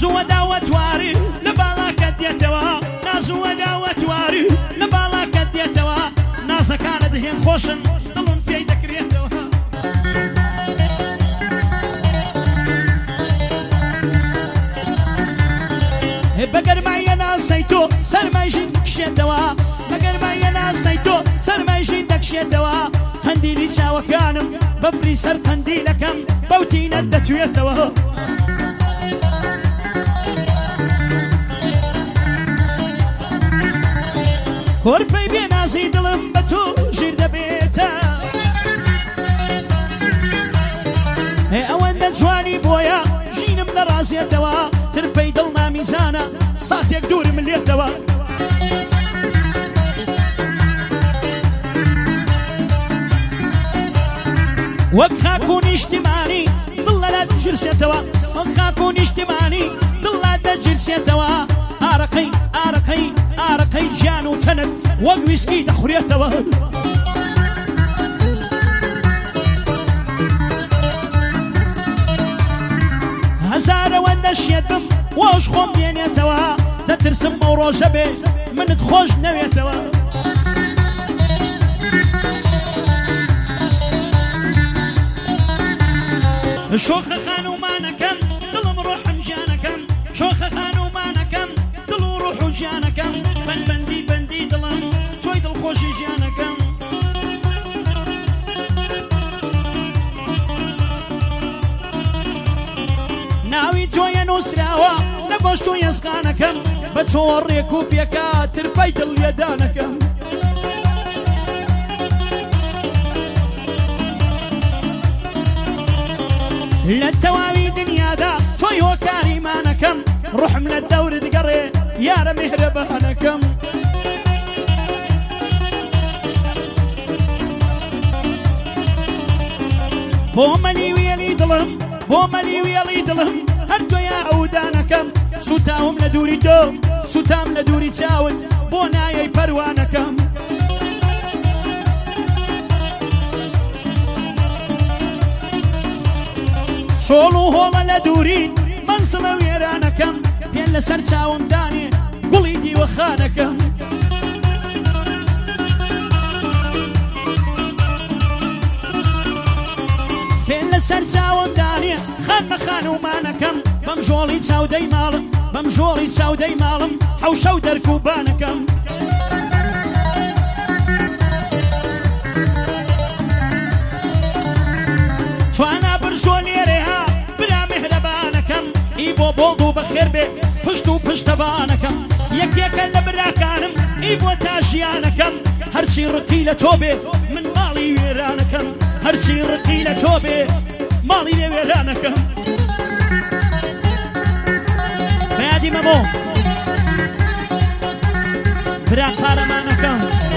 نازووە داوەتواری لە باڵاکەت دێتەوە نازووە داوەتواری لە باڵاکەت دێتەوە نازەکانت هێن خۆشن دڵم پێی دەکرێتەوە بەگەرمایە ناسەی تۆ سەرمایژین دەکشێتەوە بەگەرمایە ناسەی تۆ سەرمایژین دەکشێتەوە قەندیلی چاوەکانم بەفری سەر قەندیلەکەم بەوتینەت دەتوێتەوە کۆرپەی بێنازی دڵم بە تۆ ژیر دەبێتە ئەوەندە جوانی بۆیە ژینم نەڕازێتەوە ترپەی دڵ نامیزانە ساتێک دوورم لێتەوە وەک خاک و نیشتیمانی دڵ لەلا دەجرسێتەوە وەک خاک و نیشتیمانی دڵ لا دەجرسێتەوە ئارەقەی ئارەقەی ئارەقەی گیان و تەنت وەک ویسکی دەخورێتەوە هەزارەوەندە شێت بم وەش خۆم دێنێتەوە دەترسم ئەو ڕۆژە بێ منت خۆش نەوێتەوە شۆخە خانومانەکەم دڵم ڕۆحم گیانەکەم شۆخە خانومانەکەم دڵ و ڕۆح و گیانەکەم بەندی بەندی دڵم تۆی دڵخۆشی ژیانەکەم ناوی تۆیە نووسراوە لە گۆشت و یێسقانەکەم بە تۆ ڕێک و پێکا ترپەی دڵ لێدانەکەم لە تەواوی دنیادا تۆی هۆکاریمانەکەم ڕوحم لە دەورت گەڕێ یارە میهرەبانەکەم بۆ مەلی وێڵی دڵم بۆ مەلی وێڵی دڵم هەردوویە ئەودانەکەم سوتاوم لە دووری تۆ سوتام لە دووری چاوت بۆ نایەی پەروانەکەم سۆڵ و هۆڵە لە دوورین منسڵە وێرانەکەم پێن لەسەر چاوم دانێ گوڵی دیوەخانەکەم پێن لەسەر چاوم دانێ خانمە خانومانەکەم بەم ژۆڵی چاودەی ماڵم بەم ژۆڵی چاودەی ماڵم حەوشە و دەرکوبانەکەم توانا برژۆ لێرێها برا مهرەبانەکەم ئی بۆ بۆڵ و بەخێر بێ پشت و پشتەبانەکەم یەکێکە لە براکانم ئی بۆ تا ژیانەکەم هەرچی ڕقی لە تۆ بێ من ماڵی وێرانەکەم هەرچی ڕقی لە تۆ بێ ماڵی لێ وێرانەکەم بەیادی مەمۆ برا قارەمانەکەم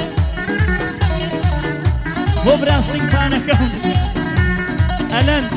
بۆ برا سینگپانەکەم ئەلەند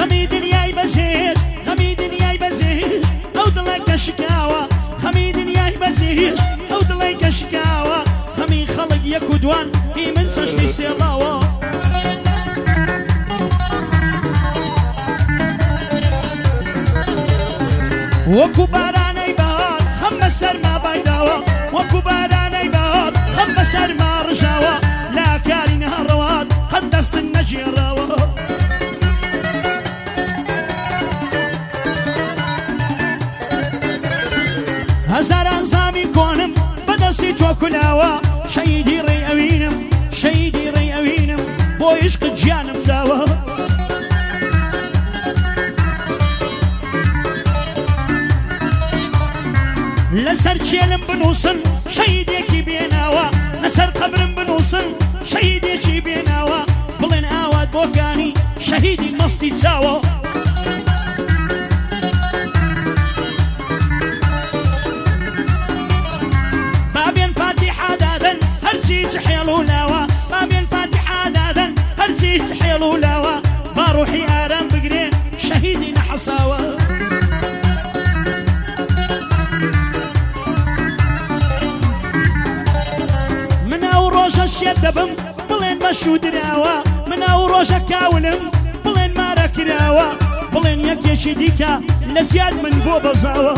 غەمی دنیای بەزێش غەمی دنیای بەزێش ئەو دڵێ کە شکاوە غەمی دنیای بەزێش ئەو دڵێ کە شکاوە غەمی خەڵک یەک و دوان هی من چەشتی سێڵاوە وەکو بارانەی بەهار خەم بەسەر ما بایداوە وەکو بارانەی بەهار خەم بەسەر ما ڕژاوە لا کاری نەهەڕەوات قەت دەستن نەژێڕاوە هەزاران زامی کۆنم بەدەستی تۆ کولاوە شەیدی ڕێی ئەوینم شەیدی ڕێی ئەوینم بۆ عیشقت گیانم داوە لەسەر چێلم بنووسن شەیدێکی بێناوە لەسەر قەبرم بنووسن شەیدێکی بێناوە بڵێن ئاوات بۆکانی شەهیدی مەستی چاوە بابێن فاتیحا دادەن هەرچی جحێڵ و لاوە بابێن فاتیحا دادەن هەرچی جحێڵ و لاوە با ڕوحی ئارام بگرێ شەهیدی نەحەساوە ڕۆژە شێت دەبم بڵێن بەشوو دراوە مناو ڕۆژە کاولم بڵێن مارە کراوە بڵێن یەکێکی دیکە لە زیاد من بۆ بەزاوە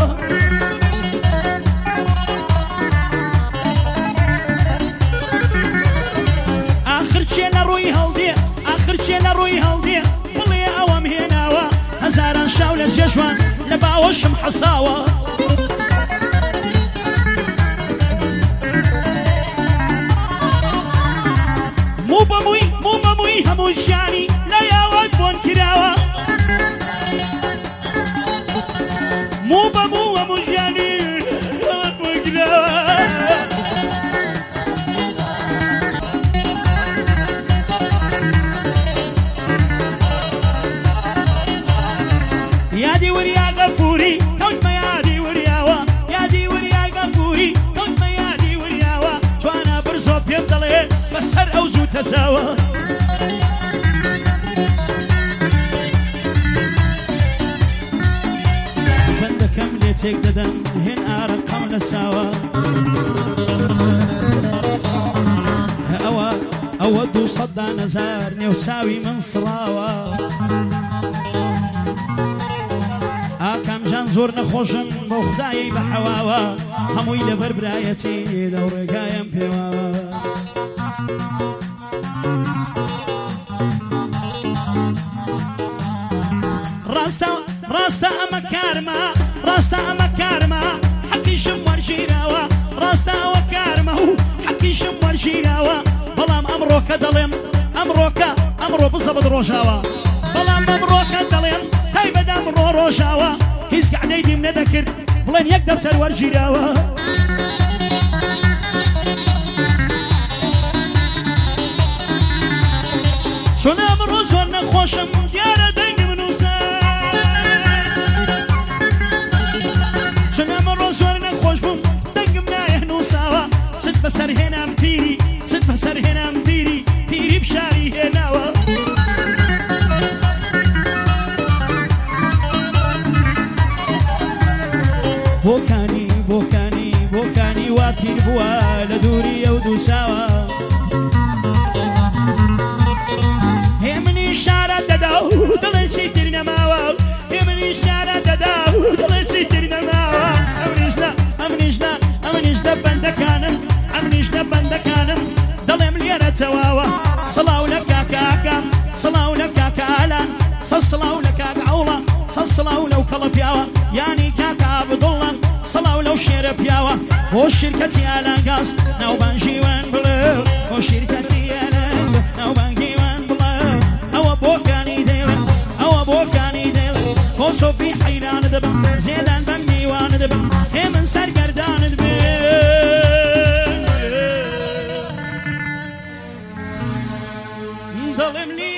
ئاخر چێ لە ڕووی هەڵدێ ئاخر چێ لە ڕووی هەڵدێ بڵێ ئەوەم هێناوە هەزاران شاو لە جێژوان لە باوەشم حەساوە موو بەمووی هەموو ژیانی لە یاوەت بۆن کراوە موو بەموو هەموو ژیانی یاوەت بۆن کراوە یادی وریا غەفووری کەوتمە یادی وریاوە یادی وریا غەفووری کەوتمە یادی وریاوە توانە برزۆ پێم دەڵێ بەسەر ئەو زوو تەزاوە بەندەکەم لێ تێک دەدەم هێن ئارەقەم لە ساوە ئەوە 200 دانەزار نێو ساوی من سڵاوە ئاکامجان زۆر نەخۆشم بۆ خودایی بە حەواوە هەمووی لەبەر برایەتی لەو ڕێگایم پێواوە ڕاستە ئەمە کارمە ڕاستە ئەمە کارمە حەقیشم وەرژیراوە ڕاستە ئەوە کارمە و حەقیشم وەرژیراوە بەڵام ئەمڕۆکە دەڵێم ئەمڕۆ بزەبت ڕۆژاوە بەڵام ئەمڕۆکە دەڵێم تایبەت ئەمڕۆ ڕۆژاوە هیچ گەعدەی دیم نەدەکرد بڵێن یەک دەفتەر وەرژیراوە چۆن ئەمڕۆ زۆر نەخۆشم دیارە دەنگم نووسە چۆن ئەمڕۆ زۆر نەخۆش بووم دەنگم نایە نووساوە چت بەسەر هێنام پیری چت بەسەر هێنام پیری بشاری هێناوە بۆکانی وا پیر بووە لە دووری ئەو دووساوە هێ منی شارە دەدا و دڵێ چیتر نەماوە هێ منی شارە دەدا و دڵێ چیتر نەماوە ئەمنیش لە بەندەکانم دەڵێم لێرە تەواوە سڵاو لە کاکاکەم سڵاو لە کاکالان سەسڵاو لە کاک عەوڵە سەسڵاو لەو کەڵە پیاوە یانی کاکا بەدڵڵەم سڵاو لەو شێرە پیاوە بۆ شیرکەتی ئالانگاز ناوبانگیوان بڵێ بۆ شیرکەتی ئالانگ ناوبانگیوان بڵێ ئەوە بۆکانی دێڵێ بۆ سۆفی حەیرانە دەبم زێدان بەم میوانە دەبم هێ من سەرگەردانت بێ دەڵێم لێ